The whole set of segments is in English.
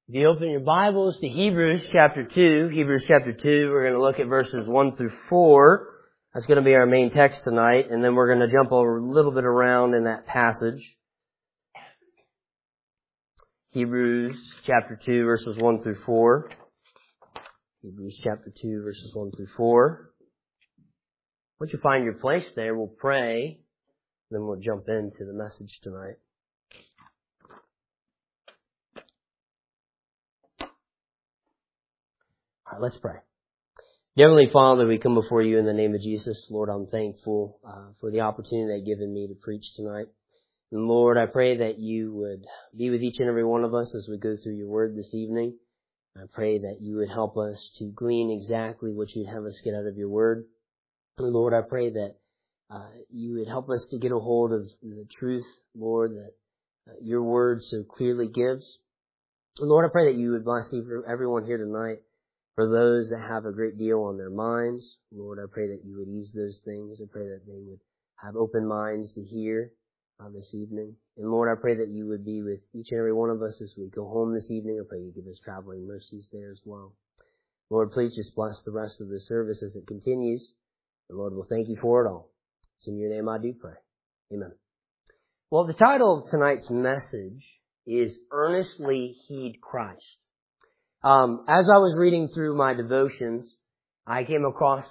If you open your Bibles to Hebrews chapter 2, we're going to look at verses 1 through 4. That's going to be our main text tonight, and then we're going to jump over a little bit around in that passage. Hebrews chapter 2, verses 1 through 4. Hebrews chapter 2, verses 1 through 4. Once you find your place there, we'll pray, then we'll jump into the message tonight. All right, let's pray. Dear Heavenly Father, we come before you in the name of Jesus. Lord, I'm thankful for the opportunity that you've given me to preach tonight. And Lord, I pray that you would be with each and every one of us as we go through your word this evening. I pray that you would help us to glean exactly what you'd have us get out of your word. And Lord, I pray that you would help us to get a hold of the truth, Lord, that your word so clearly gives. And Lord, I pray that you would bless everyone here tonight. For those that have a great deal on their minds, Lord, I pray that you would ease those things. I pray that they would have open minds to hear this evening. And Lord, I pray that you would be with each and every one of us as we go home this evening. I pray you give us traveling mercies there as well. Lord, please just bless the rest of the service as it continues. And Lord, we'll thank you for it all. It's in your name I do pray. Amen. Well, the title of tonight's message is Earnestly Heed Christ. As I was reading through my devotions, I came across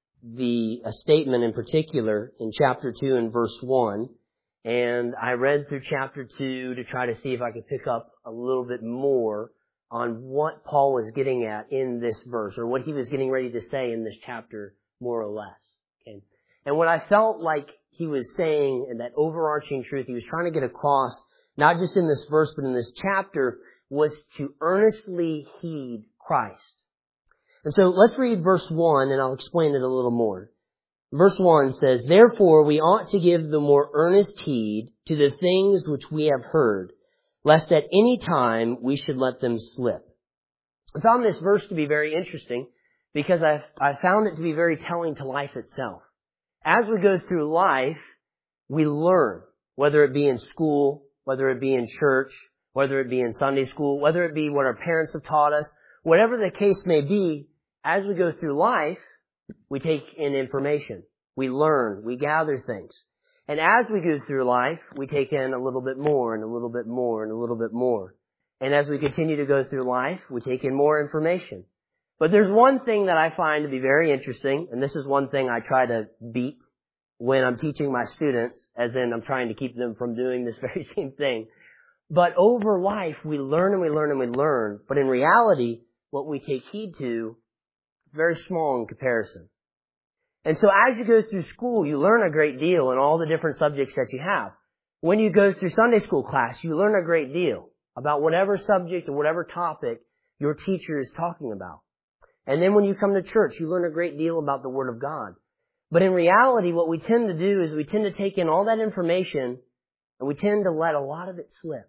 a statement in particular in chapter 2 and verse 1, and I read through chapter 2 to try to see if I could pick up a little bit more on what Paul was getting at in this verse, or what he was getting ready to say in this chapter, more or less. Okay. And what I felt like he was saying, and that overarching truth he was trying to get across, not just in this verse, but in this chapter, was to earnestly heed Christ. And so let's read verse 1 and I'll explain it a little more. Verse 1 says, "Therefore we ought to give the more earnest heed to the things which we have heard, lest at any time we should let them slip." I found this verse to be very interesting because I found it to be very telling to life itself. As we go through life, we learn, whether it be in school, whether it be in church, whether it be in Sunday school, whether it be what our parents have taught us, whatever the case may be, as we go through life, we take in information. We learn. We gather things. And as we go through life, we take in a little bit more and a little bit more and a little bit more. And as we continue to go through life, we take in more information. But there's one thing that I find to be very interesting, and this is one thing I try to beat when I'm teaching my students, as in I'm trying to keep them from doing this very same thing. But over life, we learn and we learn and we learn. But in reality, what we take heed to is very small in comparison. And so as you go through school, you learn a great deal in all the different subjects that you have. When you go through Sunday school class, you learn a great deal about whatever subject or whatever topic your teacher is talking about. And then when you come to church, you learn a great deal about the Word of God. But in reality, what we tend to do is we tend to take in all that information and we tend to let a lot of it slip.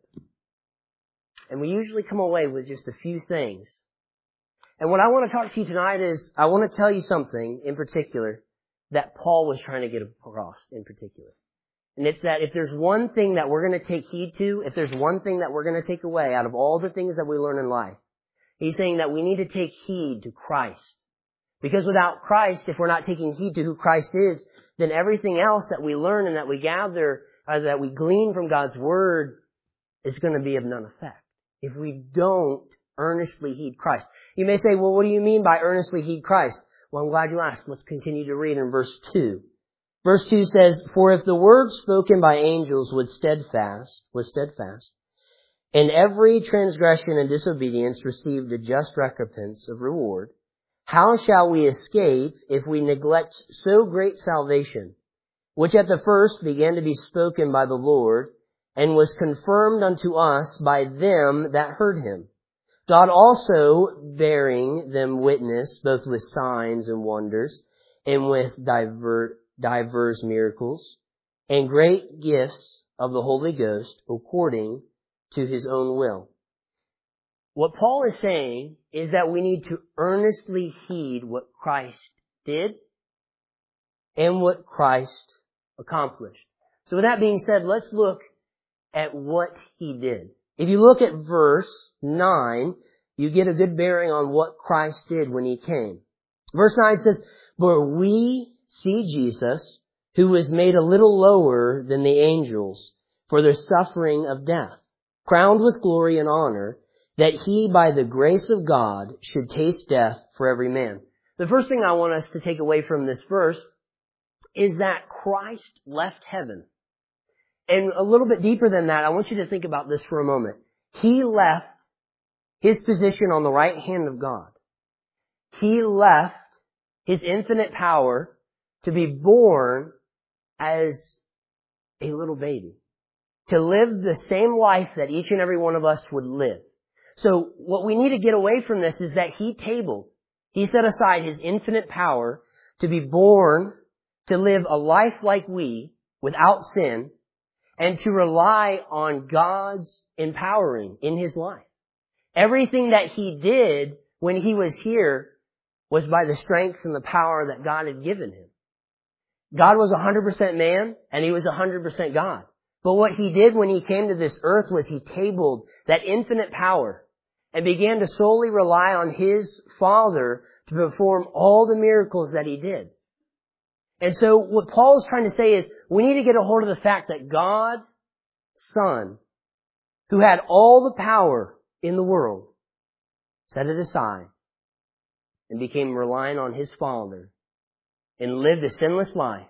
And we usually come away with just a few things. And what I want to talk to you tonight is, I want to tell you something in particular that Paul was trying to get across in particular. And it's that if there's one thing that we're going to take heed to, if there's one thing that we're going to take away out of all the things that we learn in life, he's saying that we need to take heed to Christ. Because without Christ, if we're not taking heed to who Christ is, then everything else that we learn and that we gather, that we glean from God's Word, is going to be of none effect if we don't earnestly heed Christ. You may say, well, what do you mean by earnestly heed Christ? Well, I'm glad you asked. Let's continue to read in verse 2. Verse 2 says, "For if the word spoken by angels was steadfast, and every transgression and disobedience received a just recompense of reward, how shall we escape if we neglect so great salvation, which at the first began to be spoken by the Lord, and was confirmed unto us by them that heard him? God also bearing them witness, both with signs and wonders, and with divers miracles, and great gifts of the Holy Ghost, according to his own will." What Paul is saying is that we need to earnestly heed what Christ did and what Christ accomplished. So with that being said, let's look at what he did. If you look at verse 9, you get a good bearing on what Christ did when He came. Verse 9 says, "For we see Jesus, who was made a little lower than the angels for the suffering of death, crowned with glory and honor, that He, by the grace of God, should taste death for every man." The first thing I want us to take away from this verse is that Christ left heaven. And a little bit deeper than that, I want you to think about this for a moment. He left His position on the right hand of God. He left His infinite power to be born as a little baby, to live the same life that each and every one of us would live. So what we need to get away from this is that He set aside His infinite power to be born, to live a life like we, without sin, and to rely on God's empowering in His life. Everything that He did when He was here was by the strength and the power that God had given Him. God was 100% man, and He was 100% God. But what He did when He came to this earth was He tabled that infinite power and began to solely rely on His Father to perform all the miracles that He did. And so what Paul is trying to say is we need to get a hold of the fact that God, Son, who had all the power in the world, set it aside and became reliant on His Father and lived a sinless life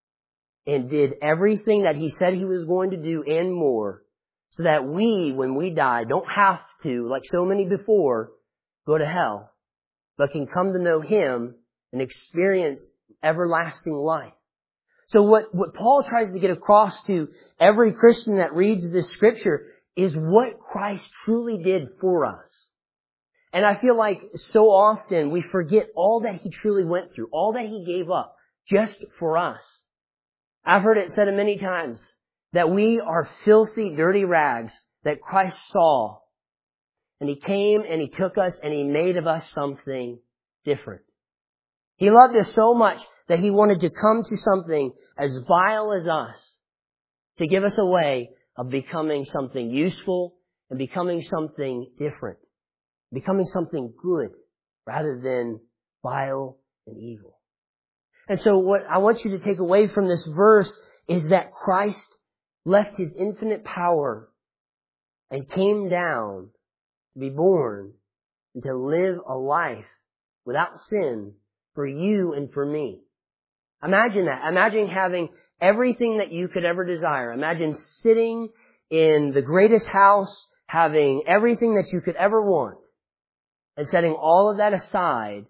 and did everything that He said He was going to do and more, so that we, when we die, don't have to, like so many before, go to hell, but can come to know Him and experience everlasting life. So what Paul tries to get across to every Christian that reads this scripture is what Christ truly did for us. And I feel like so often we forget all that He truly went through, all that He gave up just for us. I've heard it said many times that we are filthy, dirty rags that Christ saw. And He came and He took us and He made of us something different. He loved us so much that He wanted to come to something as vile as us to give us a way of becoming something useful and becoming something different, becoming something good rather than vile and evil. And so what I want you to take away from this verse is that Christ left His infinite power and came down to be born and to live a life without sin for you and for me. Imagine that. Imagine having everything that you could ever desire. Imagine sitting in the greatest house, having everything that you could ever want, and setting all of that aside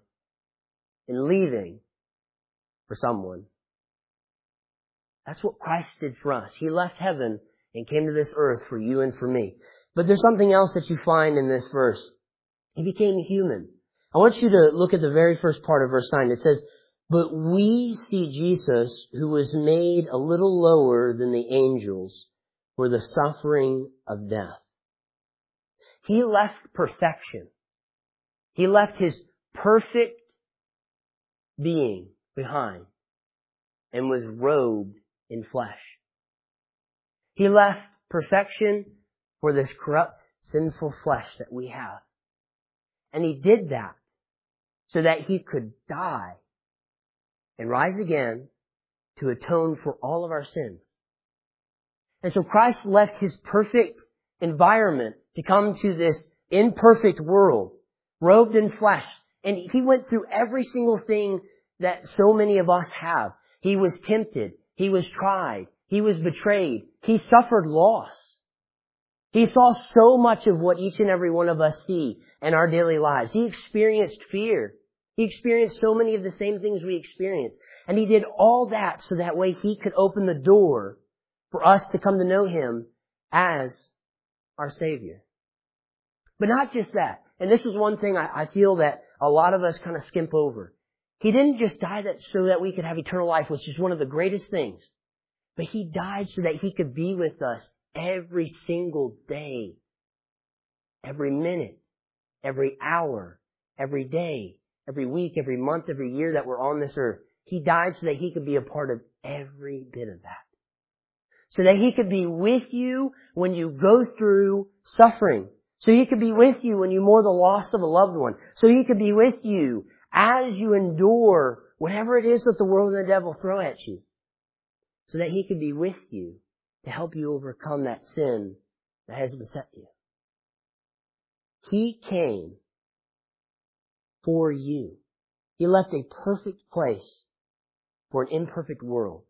and leaving for someone. That's what Christ did for us. He left heaven and came to this earth for you and for me. But there's something else that you find in this verse. He became human. I want you to look at the very first part of verse 9. It says, "But we see Jesus, who was made a little lower than the angels for the suffering of death." He left perfection. He left His perfect being behind and was robed in flesh. He left perfection for this corrupt, sinful flesh that we have. And He did that so that He could die and rise again to atone for all of our sins. And so Christ left His perfect environment to come to this imperfect world, robed in flesh. And He went through every single thing that so many of us have. He was tempted. He was tried. He was betrayed. He suffered loss. He saw so much of what each and every one of us see in our daily lives. He experienced fear. He experienced so many of the same things we experience. And He did all that so that way He could open the door for us to come to know Him as our Savior. But not just that. And this is one thing I feel that a lot of us kind of skimp over. He didn't just die so that we could have eternal life, which is one of the greatest things. But He died so that He could be with us every single day, every minute, every hour, every day, every week, every month, every year that we're on this earth. He died so that He could be a part of every bit of that. so that He could be with you when you go through suffering. So He could be with you when you mourn the loss of a loved one. So He could be with you as you endure whatever it is that the world and the devil throw at you. So that He could be with you to help you overcome that sin that has beset you. He came for you. He left a perfect place for an imperfect world.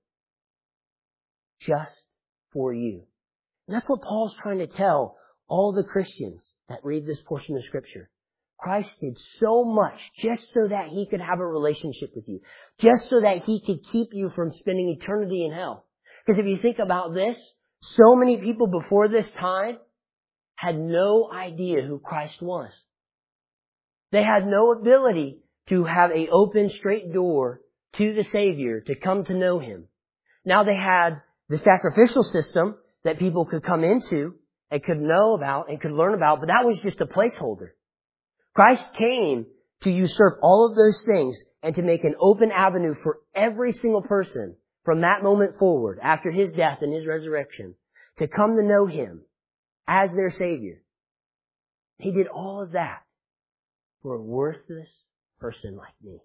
Just for you. And that's what Paul's trying to tell all the Christians that read this portion of Scripture. Christ did so much just so that He could have a relationship with you. Just so that He could keep you from spending eternity in hell. Because if you think about this, so many people before this time had no idea who Christ was. They had no ability to have an open, straight door to the Savior to come to know Him. Now they had the sacrificial system that people could come into and could know about and could learn about, but that was just a placeholder. Christ came to usurp all of those things and to make an open avenue for every single person from that moment forward, after His death and His resurrection, to come to know Him as their Savior. He did all of that for a worthless person like me.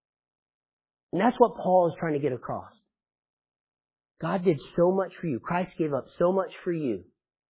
And that's what Paul is trying to get across. God did so much for you. Christ gave up so much for you.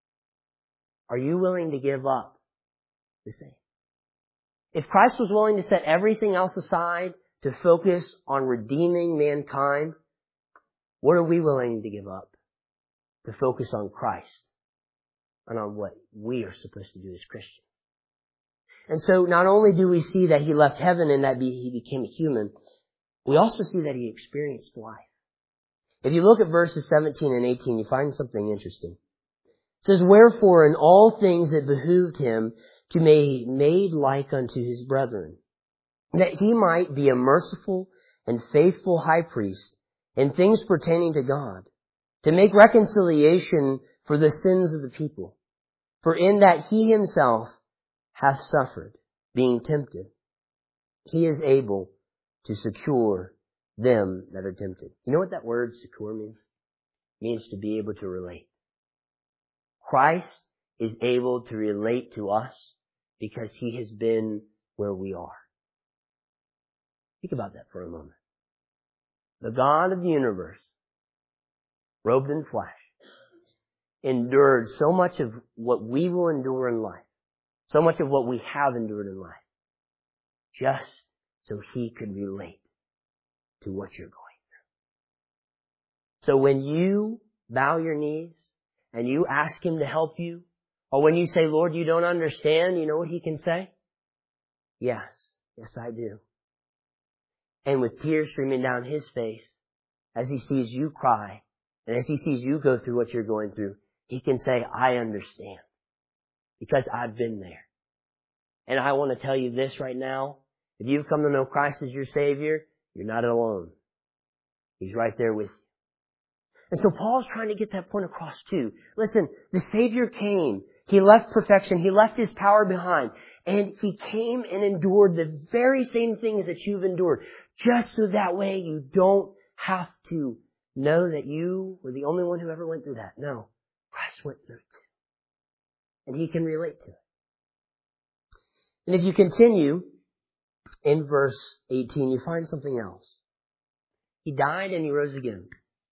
Are you willing to give up the same? If Christ was willing to set everything else aside to focus on redeeming mankind, what are we willing to give up to focus on Christ and on what we are supposed to do as Christians? And so not only do we see that He left heaven and that He became human, we also see that He experienced life. If you look at verses 17 and 18, you find something interesting. It says, "Wherefore in all things it behooved Him to be made like unto His brethren, that He might be a merciful and faithful high priest in things pertaining to God, to make reconciliation for the sins of the people. For in that He Himself hath suffered, being tempted, He is able to secure them that are tempted." You know what that word secure means? It means to be able to relate. Christ is able to relate to us because He has been where we are. Think about that for a moment. The God of the universe, robed in flesh, endured so much of what we will endure in life, so much of what we have endured in life, just so He could relate to what you're going through. So when you bow your knees and you ask Him to help you, or when you say, "Lord, you don't understand," you know what He can say? Yes, I do. And with tears streaming down His face, as He sees you cry, and as He sees you go through what you're going through, He can say, "I understand, because I've been there." And I want to tell you this right now. If you've come to know Christ as your Savior, you're not alone. He's right there with you. And so Paul's trying to get that point across too. Listen, the Savior came. He left perfection. He left His power behind. And He came and endured the very same things that you've endured. Just so that way you don't have to know that you were the only one who ever went through that. No. Christ went through it too. And He can relate to it. And if you continue in verse 18, you find something else. He died and He rose again.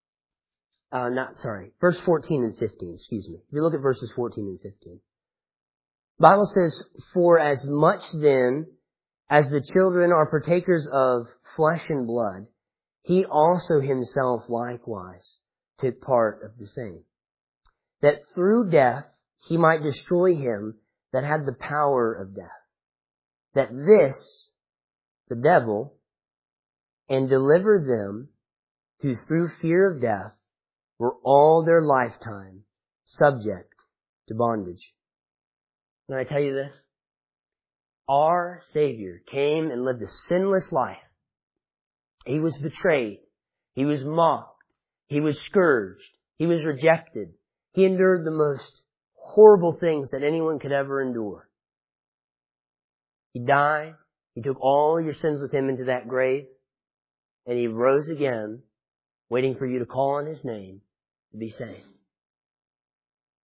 Verse 14 and 15, excuse me. If you look at verses 14 and 15. The Bible says, "For as much then as the children are partakers of flesh and blood, He also Himself likewise took part of the same, that through death He might destroy him that had the power of death, that this, the devil, and deliver them who through fear of death were all their lifetime subject to bondage." Can I tell you this? Our Savior came and lived a sinless life. He was betrayed. He was mocked. He was scourged. He was rejected. He endured the most horrible things that anyone could ever endure. He died. He took all your sins with Him into that grave. And He rose again, waiting for you to call on His name to be saved.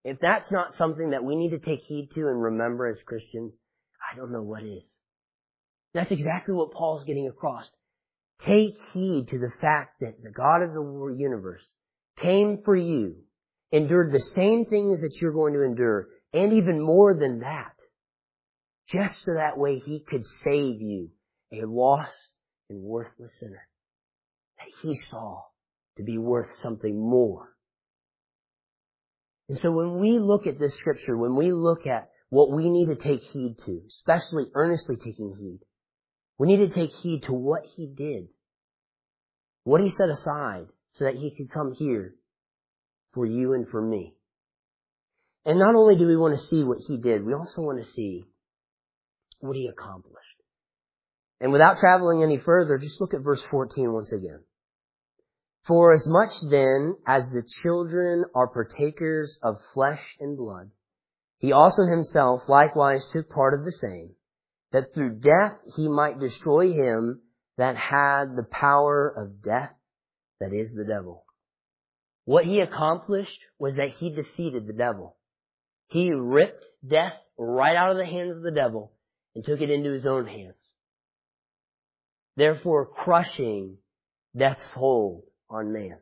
if that's not something that we need to take heed to and remember as Christians, I don't know what is. That's exactly what Paul's getting across. Take heed to the fact that the God of the universe came for you, endured the same things that you're going to endure, and even more than that, just so that way He could save you, a lost and worthless sinner that He saw to be worth something more. And so when we look at this scripture, when we look at what we need to take heed to, especially earnestly taking heed, we need to take heed to what He did, what He set aside so that He could come here for you and for me. And not only do we want to see what He did, we also want to see what He accomplished. And without traveling any further, just look at verse 14 once again. For as much then as the children are partakers of flesh and blood, He also Himself likewise took part of the same, that through death He might destroy him that had the power of death, that is the devil. What He accomplished was that He defeated the devil. He ripped death right out of the hands of the devil and took it into His own hands, therefore crushing death's hold on man.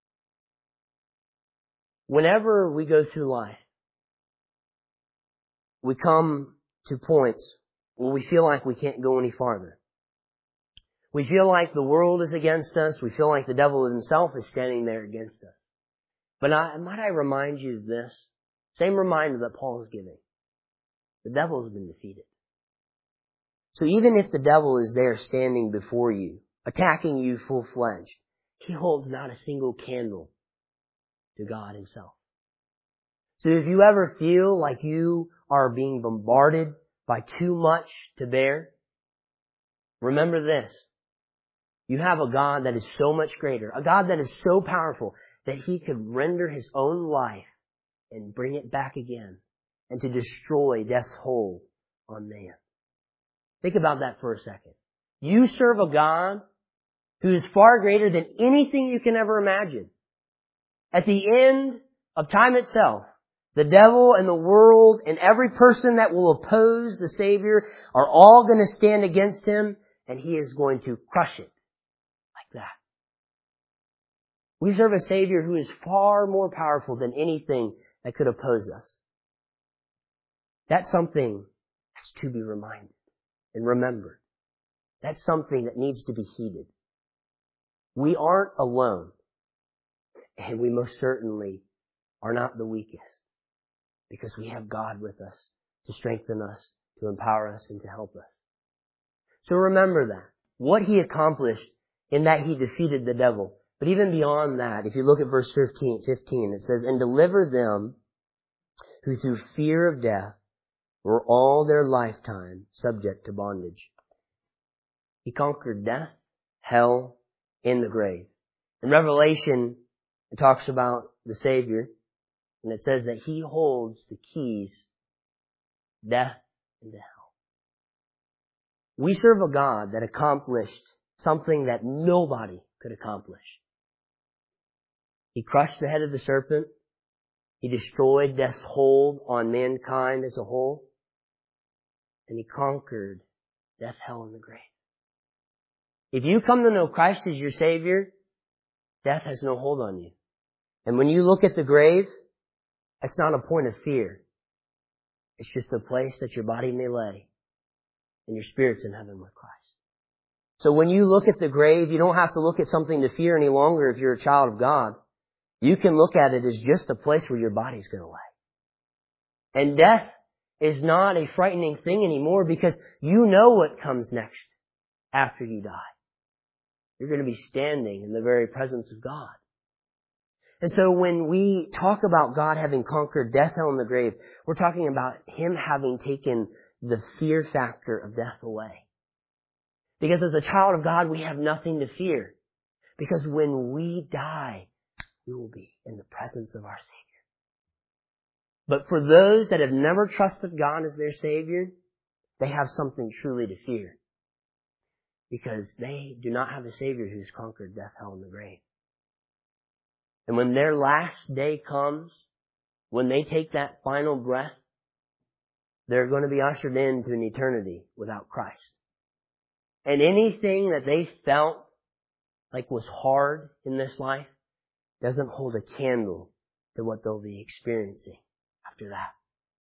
Whenever we go through life, we come to points where we feel like we can't go any farther. We feel like the world is against us. We feel like the devil himself is standing there against us. But might I remind you of this? Same reminder that Paul is giving. The devil has been defeated. So even if the devil is there standing before you, attacking you full-fledged, he holds not a single candle to God Himself. So if you ever feel like you are being bombarded by too much to bear, remember this. You have a God that is so much greater, a God that is so powerful that He could render His own life and bring it back again and to destroy death's hold on man. Think about that for a second. You serve a God who is far greater than anything you can ever imagine. At the end of time itself, the devil and the world and every person that will oppose the Savior are all going to stand against Him, and He is going to crush it like that. We serve a Savior who is far more powerful than anything that could oppose us. That's something that's to be reminded and remembered. That's something that needs to be heeded. We aren't alone, and we most certainly are not the weakest, because we have God with us to strengthen us, to empower us, and to help us. So remember that. What He accomplished in that He defeated the devil. But even beyond that, if you look at verse 15, it says, and deliver them who through fear of death were all their lifetime subject to bondage. He conquered death, hell, and the grave. In Revelation, it talks about the Savior, and it says that He holds the keys, death and hell. We serve a God that accomplished something that nobody could accomplish. He crushed the head of the serpent. He destroyed death's hold on mankind as a whole. And He conquered death, hell, and the grave. If you come to know Christ as your Savior, death has no hold on you. And when you look at the grave, it's not a point of fear. It's just a place that your body may lay, and your spirit's in heaven with Christ. So when you look at the grave, you don't have to look at something to fear any longer if you're a child of God. You can look at it as just a place where your body's going to lay. And death is not a frightening thing anymore, because you know what comes next after you die. You're going to be standing in the very presence of God. And so when we talk about God having conquered death, hell, and the grave, we're talking about Him having taken the fear factor of death away. Because as a child of God, we have nothing to fear. Because when we die, we will be in the presence of our Savior. But for those that have never trusted God as their Savior, they have something truly to fear. Because they do not have a Savior who's conquered death, hell, and the grave. And when their last day comes, when they take that final breath, they're going to be ushered into an eternity without Christ. And anything that they felt like was hard in this life doesn't hold a candle to what they'll be experiencing after that.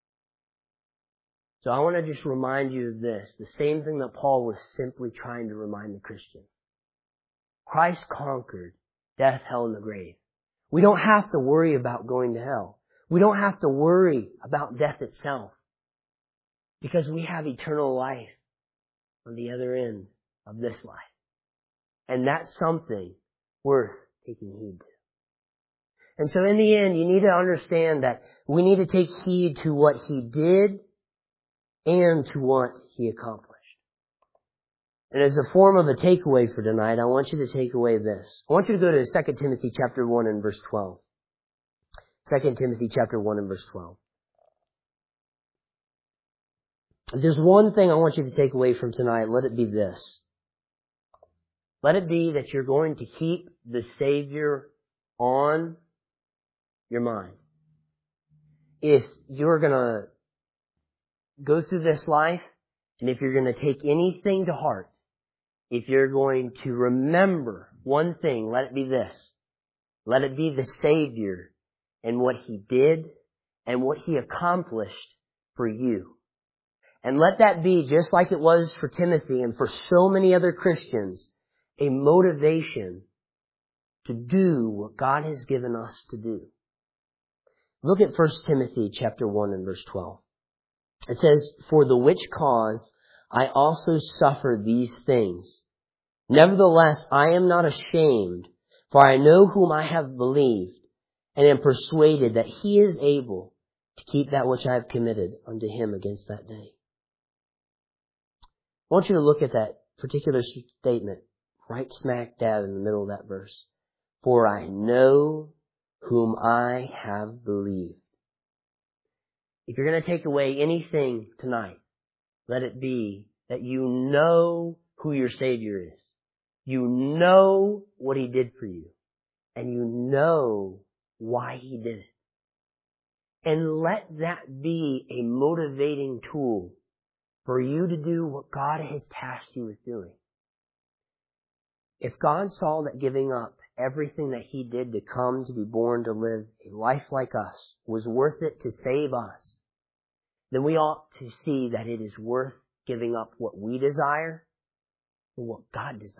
So I want to just remind you of this, the same thing that Paul was simply trying to remind the Christians. Christ conquered death, hell, and the grave. We don't have to worry about going to hell. We don't have to worry about death itself, because we have eternal life on the other end of this life. And that's something worth taking heed to. And so in the end, you need to understand that we need to take heed to what He did and to what He accomplished. And as a form of a takeaway for tonight, I want you to take away this. I want you to go to 2 Timothy chapter 1 and verse 12. 2 Timothy chapter 1 and verse 12. If there's one thing I want you to take away from tonight, let it be this. Let it be that you're going to keep the Savior on your mind. If you're going to go through this life, and if you're going to take anything to heart, if you're going to remember one thing, let it be this. Let it be the Savior and what He did and what He accomplished for you. And let that be, just like it was for Timothy and for so many other Christians, a motivation to do what God has given us to do. Look at 1 Timothy chapter 1 and verse 12. It says, "For the which cause I also suffer these things. Nevertheless, I am not ashamed, for I know whom I have believed, and am persuaded that He is able to keep that which I have committed unto Him against that day." I want you to look at that particular statement right smack dab in the middle of that verse. For I know whom I have believed. If you're going to take away anything tonight, let it be that you know who your Savior is. You know what He did for you. And you know why He did it. And let that be a motivating tool for you to do what God has tasked you with doing. If God saw that giving up everything that He did to come to be born to live a life like us was worth it to save us, then we ought to see that it is worth giving up what we desire for what God desires.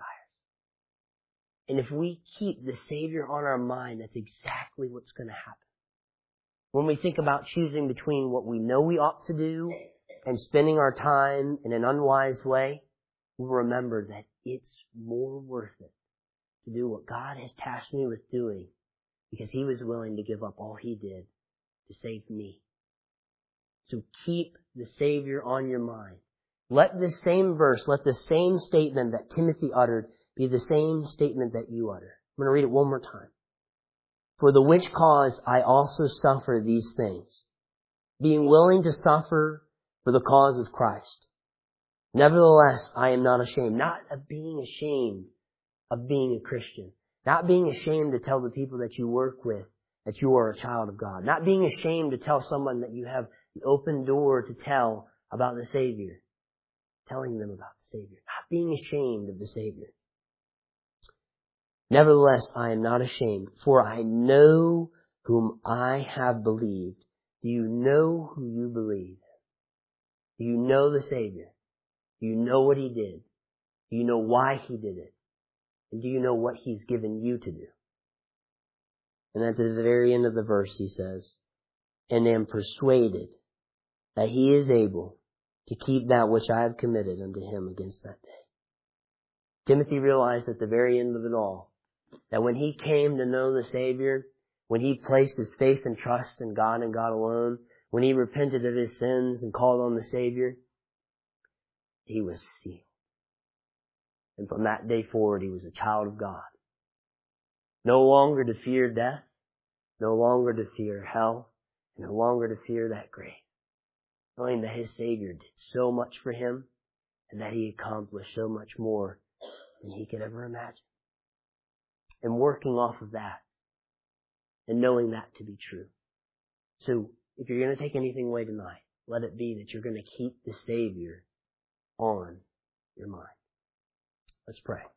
And if we keep the Savior on our mind, that's exactly what's going to happen. When we think about choosing between what we know we ought to do and spending our time in an unwise way, we'll remember that it's more worth it to do what God has tasked me with doing, because He was willing to give up all He did to save me. So keep the Savior on your mind. Let this same verse, let the same statement that Timothy uttered be the same statement that you utter. I'm going to read it one more time. For the which cause I also suffer these things, being willing to suffer for the cause of Christ. Nevertheless, I am not ashamed. Not of being ashamed of being a Christian. Not being ashamed to tell the people that you work with that you are a child of God. Not being ashamed to tell someone that you have the open door to tell about the Savior. Telling them about the Savior. Not being ashamed of the Savior. Nevertheless, I am not ashamed, for I know whom I have believed. Do you know who you believe? Do you know the Savior? Do you know what He did? Do you know why He did it? And do you know what He's given you to do? And at the very end of the verse He says, and am persuaded that He is able to keep that which I have committed unto Him against that day. Timothy realized at the very end of it all that when he came to know the Savior, when he placed his faith and trust in God and God alone, when he repented of his sins and called on the Savior, he was sealed. And from that day forward, he was a child of God. No longer to fear death, no longer to fear hell, no longer to fear that grave. Knowing that his Savior did so much for him and that He accomplished so much more than he could ever imagine. And working off of that and knowing that to be true. So if you're going to take anything away tonight, let it be that you're going to keep the Savior on your mind. Let's pray.